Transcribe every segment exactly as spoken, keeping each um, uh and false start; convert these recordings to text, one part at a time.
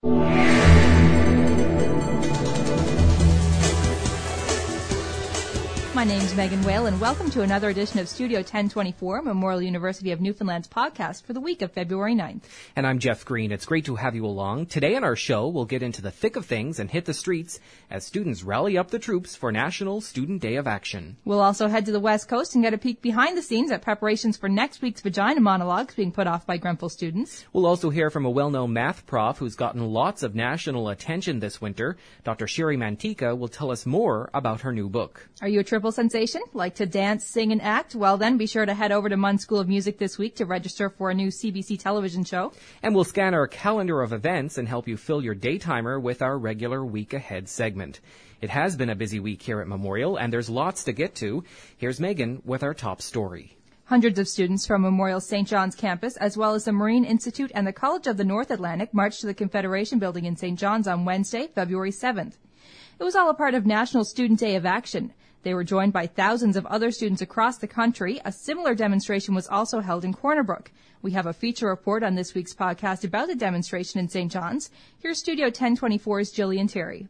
My name's Megan Whale, and welcome to another edition of Studio ten twenty-four, Memorial University of Newfoundland's podcast for the week of February ninth. And I'm Jeff Green. It's great to have you along. Today on our show, we'll get into the thick of things and hit the streets as students rally up the troops for National Student Day of Action. We'll also head to the West Coast and get a peek behind the scenes at preparations for next week's vagina monologues being put off by Grenfell students. We'll also hear from a well-known math prof who's gotten lots of national attention this winter. Doctor Sherry Mantica will tell us more about her new book. Are you a triple sensation? Like to dance, sing, and act? Well, then be sure to head over to Munn School of Music this week to register for a new C B C television show. And we'll scan our calendar of events and help you fill your daytimer with our regular Week Ahead segment. It has been a busy week here at Memorial, and there's lots to get to. Here's Megan with our top story. Hundreds of students from Memorial's Saint John's campus, as well as the Marine Institute and the College of the North Atlantic, marched to the Confederation Building in Saint John's on Wednesday, February seventh. It was all a part of National Student Day of Action. They were joined by thousands of other students across the country. A similar demonstration was also held in Corner Brook. We have a feature report on this week's podcast about the demonstration in Saint John's. Here's Studio ten twenty-four's Jillian Terry.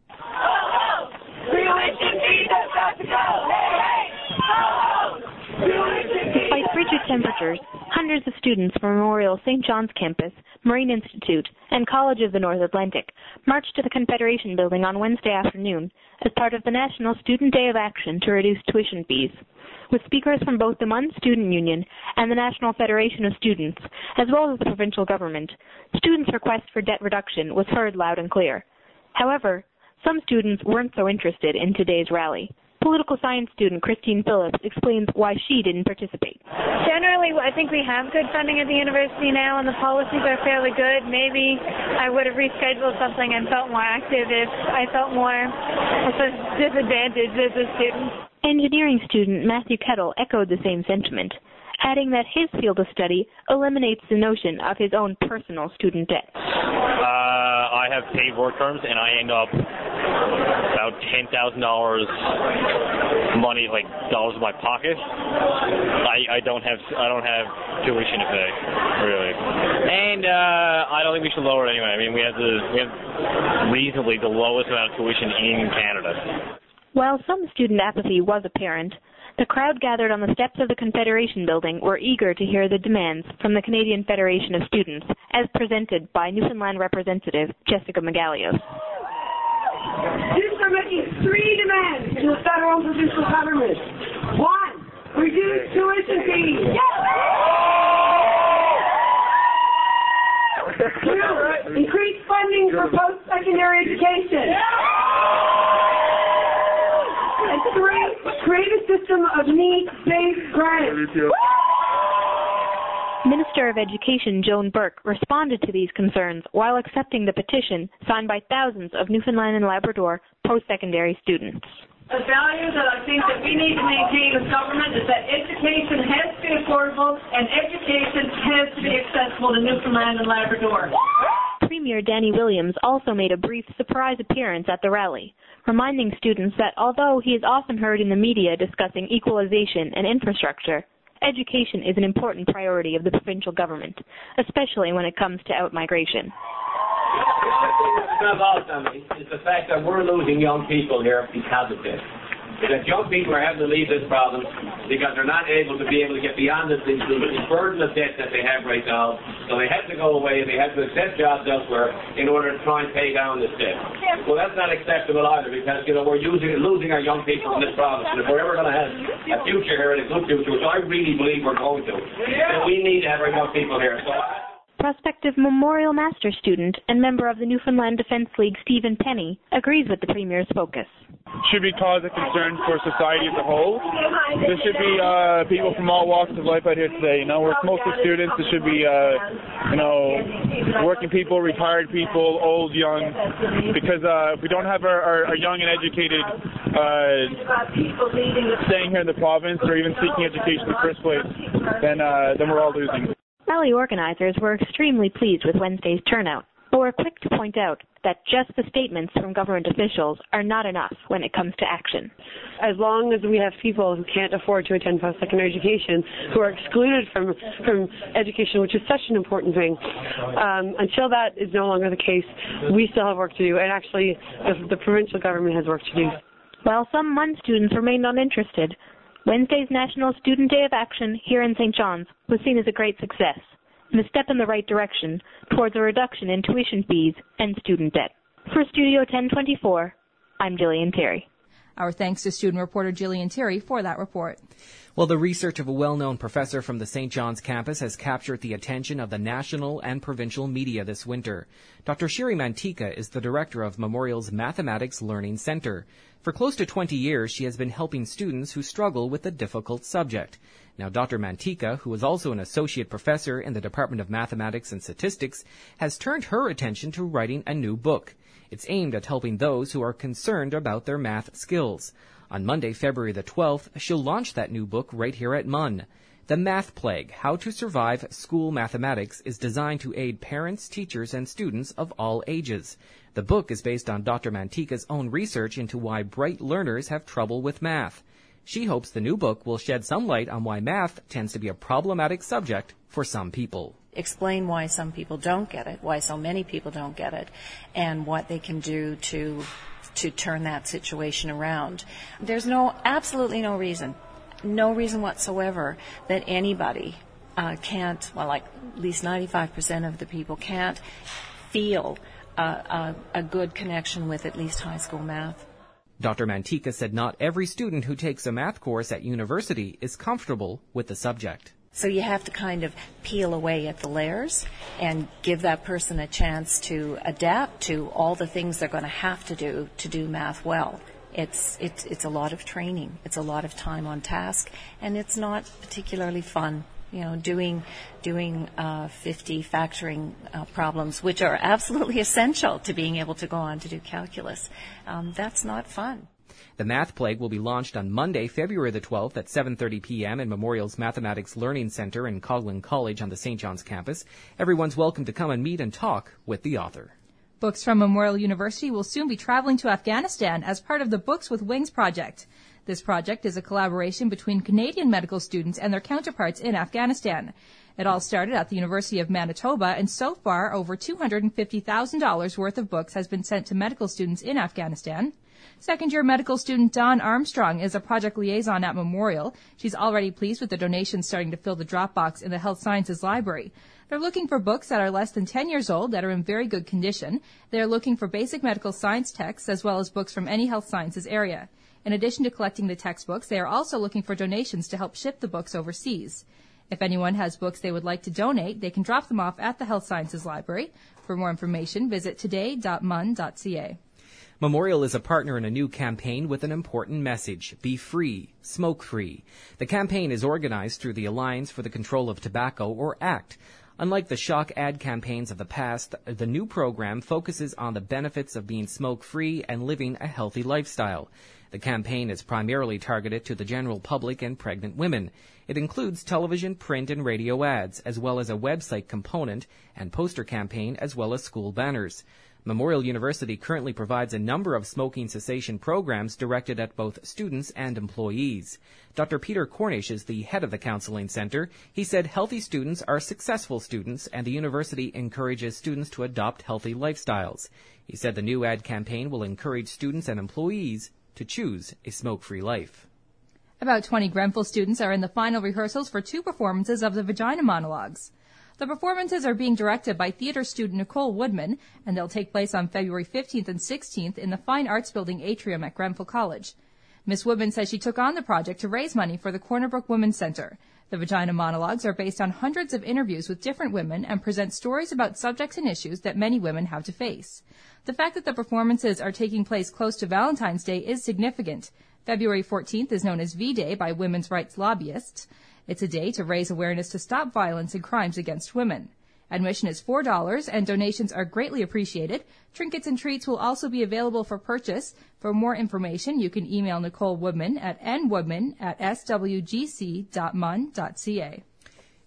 Despite frigid temperatures, hundreds of students from Memorial Saint John's campus, Marine Institute, and College of the North Atlantic marched to the Confederation Building on Wednesday afternoon as part of the National Student Day of Action to reduce tuition fees, with speakers from both the Munn Student Union and the National Federation of Students, as well as the provincial government. Students' request for debt reduction was heard loud and clear. However, some students weren't so interested in today's rally. Political science student Christine Phillips explains why she didn't participate. Generally, I think we have good funding at the university now, and the policies are fairly good. Maybe I would have rescheduled something and felt more active if I felt more disadvantaged as a student. Engineering student Matthew Kettle echoed the same sentiment, adding that his field of study eliminates the notion of his own personal student debt. Uh, I have paid work terms, and I end up about ten thousand dollars money, like dollars in my pocket. I, I don't have I don't have tuition to pay, really, and uh, I don't think we should lower it anyway. I mean, we have the we have reasonably the lowest amount of tuition in Canada. While some student apathy was apparent, the crowd gathered on the steps of the Confederation Building were eager to hear the demands from the Canadian Federation of Students, as presented by Newfoundland Representative Jessica Magalios. Students are making three demands to the federal and provincial government. One, reduce tuition fees. Two, increase funding for post-secondary education. And three, create a system of needs-based grants. Minister of Education Joan Burke responded to these concerns while accepting the petition signed by thousands of Newfoundland and Labrador post-secondary students. The value that I think that we need to maintain as government is that education has to be affordable and education has to be accessible to Newfoundland and Labrador. Premier Danny Williams also made a brief surprise appearance at the rally, reminding students that although he is often heard in the media discussing equalization and infrastructure, education is an important priority of the provincial government, especially when it comes to out-migration. What's been lost on me is the fact that we're losing young people here because of this. That young people are having to leave this province because they're not able to be able to get beyond the, the, the burden of debt that they have right now. So they have to go away and they have to accept jobs elsewhere in order to try and pay down this debt. Well, that's not acceptable either because, you know, we're using, losing our young people in this province. And if we're ever going to have a future here and a good future, which I really believe we're going to, then we need to have our young people here. So. Prospective Memorial Master student and member of the Newfoundland Defence League, Stephen Penny, agrees with the Premier's focus. Should be cause of concern for society as a whole. There should be uh, people from all walks of life out here today. You know, we're mostly students. There should be, uh, you know, working people, retired people, old, young. Because uh, if we don't have our, our, our young and educated uh, staying here in the province or even seeking education in the first place, then uh, then we're all losing. Rally organizers were extremely pleased with Wednesday's turnout. But we're quick to point out that just the statements from government officials are not enough when it comes to action. As long as we have people who can't afford to attend post-secondary education, who are excluded from, from education, which is such an important thing, um, until that is no longer the case, we still have work to do, and actually the, the provincial government has work to do. While some M U N students remained uninterested, Wednesday's National Student Day of Action here in Saint John's was seen as a great success and a step in the right direction towards a reduction in tuition fees and student debt. For Studio ten twenty-four, I'm Jillian Terry. Our thanks to student reporter Jillian Terry for that report. Well, the research of a well-known professor from the Saint John's campus has captured the attention of the national and provincial media this winter. Doctor Shiri Mantika is the director of Memorial's Mathematics Learning Center. For close to twenty years, she has been helping students who struggle with a difficult subject. Now, Doctor Mantika, who is also an associate professor in the Department of Mathematics and Statistics, has turned her attention to writing a new book. It's aimed at helping those who are concerned about their math skills. On Monday, February the twelfth, she'll launch that new book right here at M U N. The Math Plague, How to Survive School Mathematics, is designed to aid parents, teachers, and students of all ages. The book is based on Doctor Mantika's own research into why bright learners have trouble with math. She hopes the new book will shed some light on why math tends to be a problematic subject for some people. Explain why some people don't get it, why so many people don't get it, and what they can do to to turn that situation around. There's no, absolutely no reason, no reason whatsoever that anybody uh, can't, well, like at least ninety-five percent of the people can't feel uh, a, a good connection with at least high school math. Doctor Mantika said not every student who takes a math course at university is comfortable with the subject. So you have to kind of peel away at the layers and give that person a chance to adapt to all the things they're going to have to do to do math well. It's, it's, it's a lot of training. It's a lot of time on task, and it's not particularly fun. You know, doing doing uh, fifty factoring uh, problems, which are absolutely essential to being able to go on to do calculus. Um, that's not fun. The Math Plague will be launched on Monday, February the twelfth at seven thirty p.m. in Memorial's Mathematics Learning Center in Coghlan College on the Saint John's campus. Everyone's welcome to come and meet and talk with the author. Books from Memorial University will soon be traveling to Afghanistan as part of the Books with Wings project. This project is a collaboration between Canadian medical students and their counterparts in Afghanistan. It all started at the University of Manitoba, and so far over two hundred fifty thousand dollars worth of books has been sent to medical students in Afghanistan. Second-year medical student Dawn Armstrong is a project liaison at Memorial. She's already pleased with the donations starting to fill the drop box in the Health Sciences Library. They're looking for books that are less than ten years old that are in very good condition. They're looking for basic medical science texts as well as books from any health sciences area. In addition to collecting the textbooks, they are also looking for donations to help ship the books overseas. If anyone has books they would like to donate, they can drop them off at the Health Sciences Library. For more information, visit today dot m u n dot c a. Memorial is a partner in a new campaign with an important message: be free, smoke free. The campaign is organized through the Alliance for the Control of Tobacco, or ACT. Unlike the shock ad campaigns of the past, the new program focuses on the benefits of being smoke-free and living a healthy lifestyle. The campaign is primarily targeted to the general public and pregnant women. It includes television, print, and radio ads, as well as a website component and poster campaign, as well as school banners. Memorial University currently provides a number of smoking cessation programs directed at both students and employees. Doctor Peter Cornish is the head of the counseling center. He said healthy students are successful students, and the university encourages students to adopt healthy lifestyles. He said the new ad campaign will encourage students and employees to choose a smoke-free life. About twenty Grenfell students are in the final rehearsals for two performances of the Vagina Monologues. The performances are being directed by theater student Nicole Woodman, and they'll take place on February fifteenth and sixteenth in the Fine Arts Building atrium at Grenfell College. Miss Woodman says she took on the project to raise money for the Corner Brook Women's Center. The Vagina Monologues are based on hundreds of interviews with different women and present stories about subjects and issues that many women have to face. The fact that the performances are taking place close to Valentine's Day is significant. February fourteenth is known as V-Day by women's rights lobbyists. It's a day to raise awareness to stop violence and crimes against women. Admission is four dollars, and donations are greatly appreciated. Trinkets and treats will also be available for purchase. For more information, you can email Nicole Woodman at n woodman at s w g c dot m u n dot c a.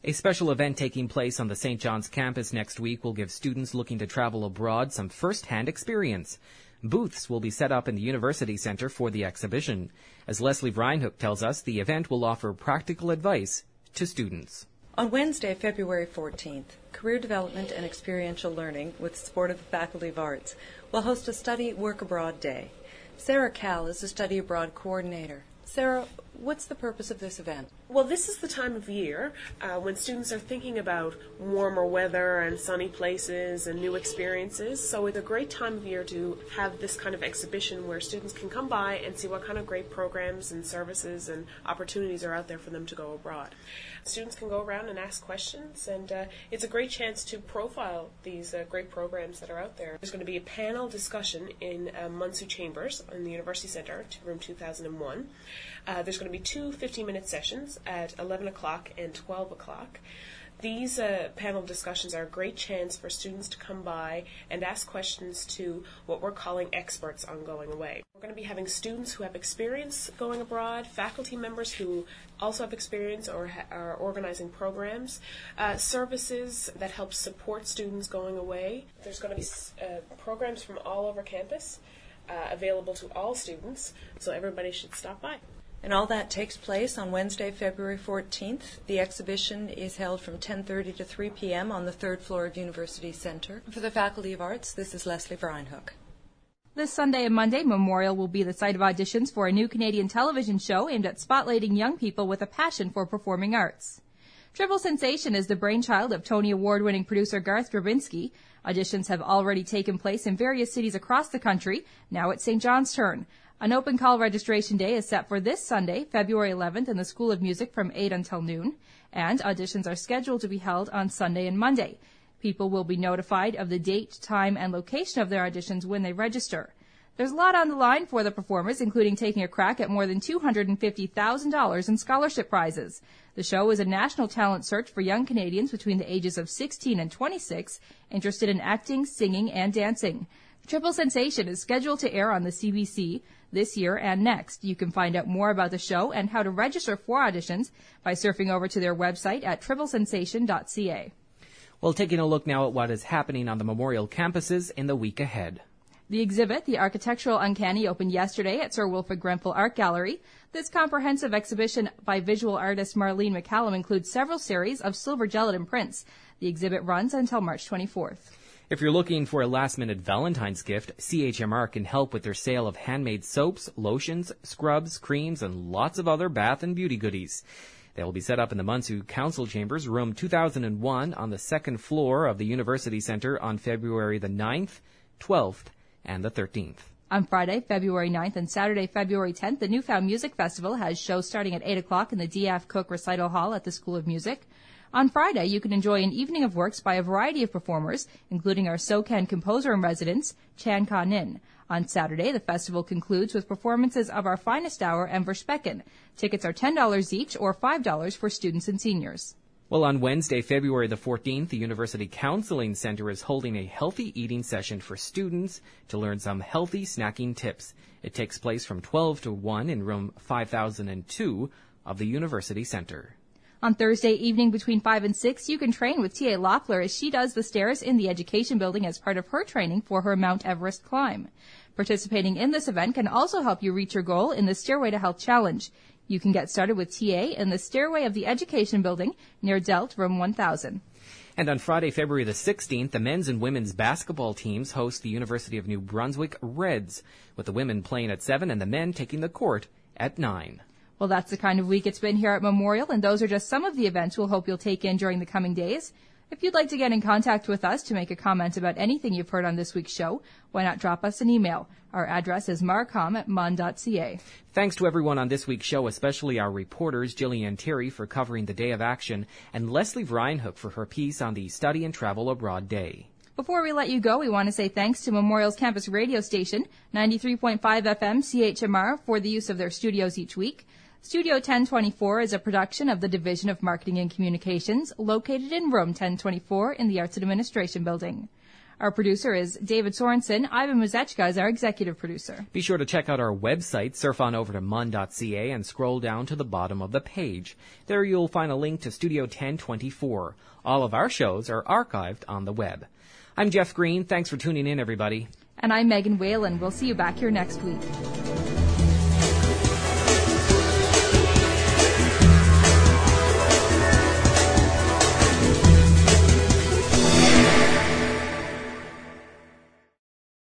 A special event taking place on the Saint John's campus next week will give students looking to travel abroad some first-hand experience. Booths will be set up in the University Centre for the exhibition. As Leslie Vreinhoek tells us, the event will offer practical advice to students. On Wednesday, February fourteenth, Career Development and Experiential Learning, with support of the Faculty of Arts, will host a Study Work Abroad Day. Sarah Cal is the Study Abroad Coordinator. Sarah, what's the purpose of this event? Well, this is the time of year uh, when students are thinking about warmer weather and sunny places and new experiences. So it's a great time of year to have this kind of exhibition where students can come by and see what kind of great programs and services and opportunities are out there for them to go abroad. Students can go around and ask questions, and uh, it's a great chance to profile these uh, great programs that are out there. There's going to be a panel discussion in uh, Munsu Chambers in the University Centre, room two thousand one. Uh, there's going to be two fifteen-minute sessions at eleven o'clock and twelve o'clock. These uh, panel discussions are a great chance for students to come by and ask questions to what we're calling experts on going away. We're going to be having students who have experience going abroad, faculty members who also have experience or ha- are organizing programs, uh, services that help support students going away. There's going to be uh, programs from all over campus uh, available to all students, so everybody should stop by. And all that takes place on Wednesday, February fourteenth. The exhibition is held from ten thirty to three p.m. on the third floor of University Centre. For the Faculty of Arts, this is Leslie Vreinhoek. This Sunday and Monday, Memorial will be the site of auditions for a new Canadian television show aimed at spotlighting young people with a passion for performing arts. Triple Sensation is the brainchild of Tony Award-winning producer Garth Drabinsky. Auditions have already taken place in various cities across the country. Now it's Saint John's turn. An open call registration day is set for this Sunday, February eleventh, in the School of Music from eight until noon, and auditions are scheduled to be held on Sunday and Monday. People will be notified of the date, time, and location of their auditions when they register. There's a lot on the line for the performers, including taking a crack at more than two hundred fifty thousand dollars in scholarship prizes. The show is a national talent search for young Canadians between the ages of sixteen and twenty-six interested in acting, singing, and dancing. Triple Sensation is scheduled to air on the C B C this year and next. You can find out more about the show and how to register for auditions by surfing over to their website at triple sensation dot c a. Well, taking a look now at what is happening on the Memorial campuses in the week ahead. The exhibit, The Architectural Uncanny, opened yesterday at Sir Wilfrid Grenfell Art Gallery. This comprehensive exhibition by visual artist Marlene McCallum includes several series of silver gelatin prints. The exhibit runs until March twenty-fourth. If you're looking for a last-minute Valentine's gift, C H M R can help with their sale of handmade soaps, lotions, scrubs, creams, and lots of other bath and beauty goodies. They will be set up in the Munsu Council Chambers, room two thousand one, on the second floor of the University Centre on February the ninth, twelfth, and the thirteenth. On Friday, February ninth, and Saturday, February tenth, the Newfound Music Festival has shows starting at eight o'clock in the D F Cook Recital Hall at the School of Music. On Friday, you can enjoy an evening of works by a variety of performers, including our SoCan composer-in-residence, Chan Ka Nin. On Saturday, the festival concludes with performances of our Finest Hour and Verspecken. Tickets are ten dollars each or five dollars for students and seniors. Well, on Wednesday, February the fourteenth, the University Counseling Center is holding a healthy eating session for students to learn some healthy snacking tips. It takes place from twelve to one in room five thousand two of the University Center. On Thursday evening between five and six, you can train with T A Loeffler as she does the stairs in the Education Building as part of her training for her Mount Everest climb. Participating in this event can also help you reach your goal in the Stairway to Health Challenge. You can get started with T A in the stairway of the Education Building near Delt, room one thousand. And on Friday, February the sixteenth, the men's and women's basketball teams host the University of New Brunswick Reds, with the women playing at seven and the men taking the court at nine. Well, that's the kind of week it's been here at Memorial, and those are just some of the events we'll hope you'll take in during the coming days. If you'd like to get in contact with us to make a comment about anything you've heard on this week's show, why not drop us an email? Our address is marcom at mun dot c a. Thanks to everyone on this week's show, especially our reporters, Gillian Terry, for covering the Day of Action, and Leslie Vreinhoek for her piece on the Study and Travel Abroad Day. Before we let you go, we want to say thanks to Memorial's campus radio station, ninety-three point five F M C H M R, for the use of their studios each week. Studio ten twenty-four is a production of the Division of Marketing and Communications, located in room ten twenty-four in the Arts and Administration Building. Our producer is David Sorensen. Ivan Mazechka is our executive producer. Be sure to check out our website. Surf on over to mun dot c a and scroll down to the bottom of the page. There you'll find a link to Studio ten twenty-four. All of our shows are archived on the web. I'm Jeff Green. Thanks for tuning in, everybody. And I'm Megan Whalen. We'll see you back here next week.